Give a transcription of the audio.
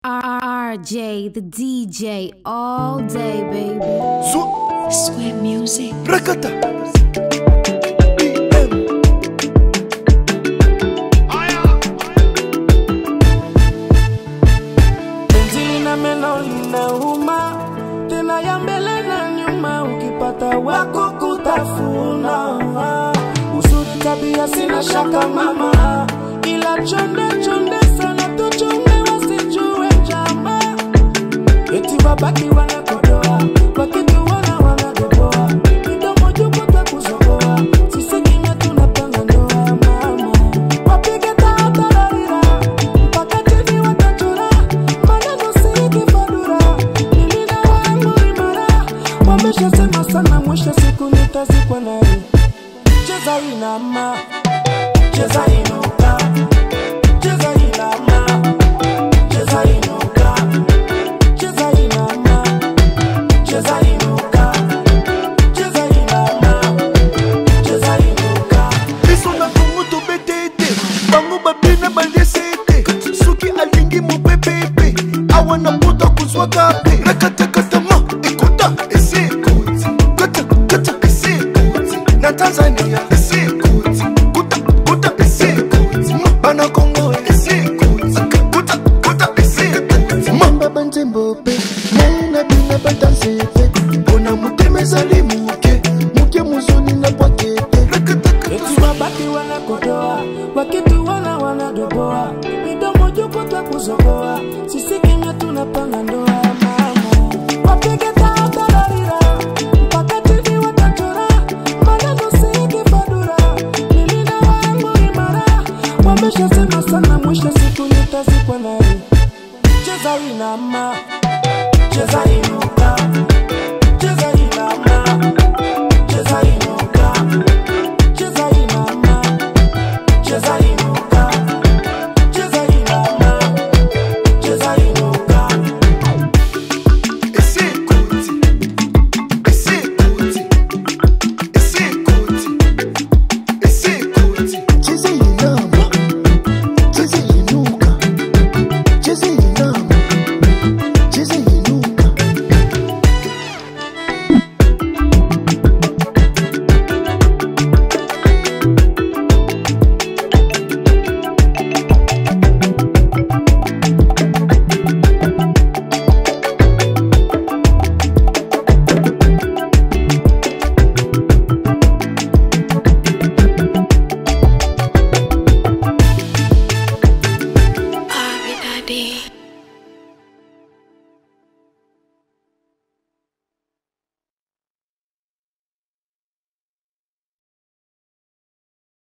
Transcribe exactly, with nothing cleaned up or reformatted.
R J, the D J, all day, baby. Sweet music. Rakata. Benzili na meno linauma, tena ya mbele na nyuma, ukipata wako kutafuna. Uzuri tabia sina shaka mama, ila chonde chonde sana tuchunge wasijue chama. Eti wabaki wanakodoa, wakitu wana wanadoboa, midomo jupo takuzoboa, sisi kimya tunapanga ndoa mama. Wapige tatararira, mpaka tivi watachora, maneno siki fadura, mimi na wangu imara. Wamesha sema sana mwisho siku nitazikwa naye. Cheza inama, cheza inuka, cheza inama, cheza inuka, cheza inama, cheza inuka, cheza inama, cheza inuka. Bisona kumutu betete, bangu babina balesete, suki alingi mubebebe, awana puta kuzwagabe. Rakata katama, ikuta ese kuti, kata kata ese kuti, na Tanzania ese kuti, kuta kuta ese kuti, bana Kongo ese kuti, kuta kuta ese kuti. Mamba banzembope, nena bina batansete, bona muteme zalimuke, muke muzuni na pakete. Eti wabaki wanakodoa, wakitu wana wanadoboa, midomo jupo takuzoboa, sisi kimya tunapanga ndoa mama. Wapige tatararira, mpaka tivi watachora, maneno siki fadura, mimi na wangu imara. Wamesha sema sana mwisho siku nitazikwa naye. Cheza inama, cheza inuka,